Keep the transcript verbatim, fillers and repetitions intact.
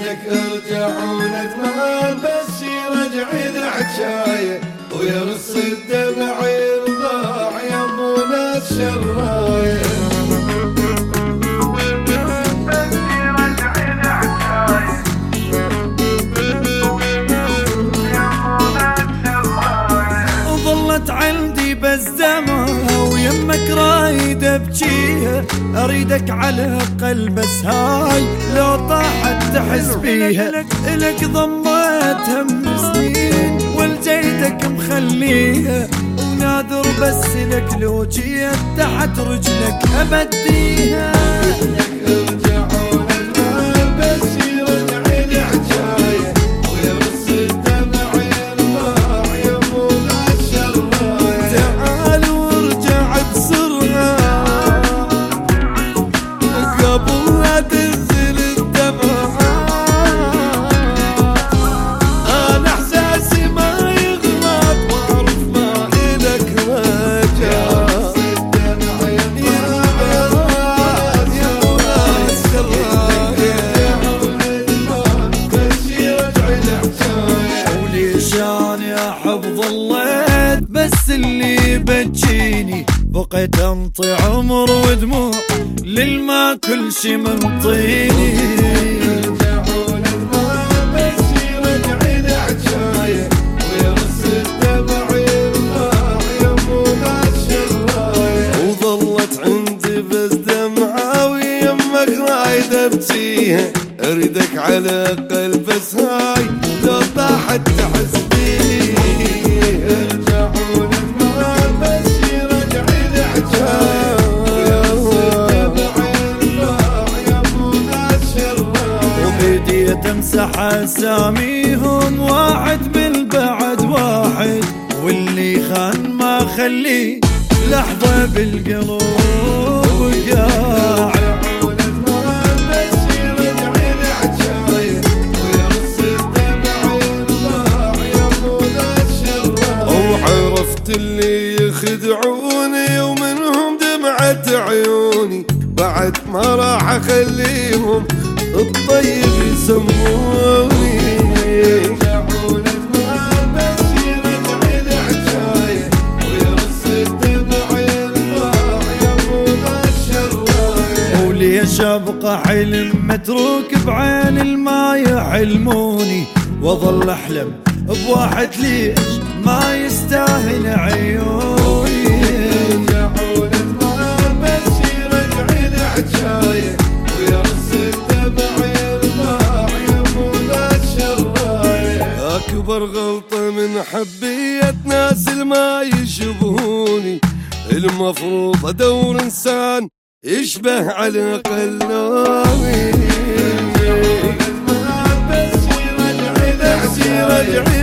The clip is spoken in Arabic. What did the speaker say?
لك ارجع وندمان بس يرجع العشاية ويرص الدمع يرضاع يا ابو ناس شراية. وظلت عندي بس دمعة ويمك رايد ابجيها، اريدك على قلب بس هاي لو طاحت تحس بيها. لك ضميتها من سنين والجيدك مخليها، ونادر بس لك لو جيت تحت رجلك ابديها. ظليت بس اللي بتجيني بقيت انطي عمر ودموع للما كل شي من طيني. وظلت عندي بس دمعة ويمك رايد ابجيها، اريدك على قلب بس هاي لو طاحت تحس بيها. تمسح اساميهم واحد من بعد واحد، واللي خان ما خليه لحظة بالقلوب قاعد. وعرفت اللي يخدعوني ومنهم دمعة عيوني، بعد ما راح اخليهم الطيب يسموني. وليش ابقى حلم متروك بعين الما يحلموني، واظل احلم بواحد ليش ما يستاهل عيوني. أكبر غلطة من حبية ناس الما يشبهوني، المفروض أدور إنسان يشبه على قلبي.